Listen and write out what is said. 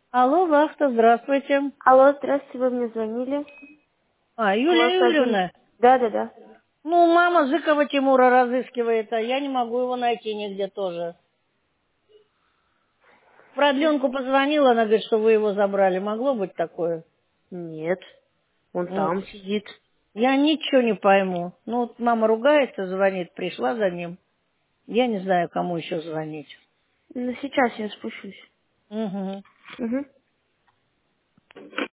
Алло, Вахта, здравствуйте. Алло, здравствуйте, вы мне звонили. У Юлия вас один... Юрьевна, Да. ну, мама Зыкова Тимура разыскивает, а я не могу его найти нигде тоже. В продленку позвонила, она говорит, что вы его забрали. Могло быть такое? Нет, он Вот. там сидит. Я ничего не пойму. Ну, вот мама ругается, звонит, пришла за ним. Я не знаю, кому еще звонить. Ну, сейчас я спущусь. Угу. Угу.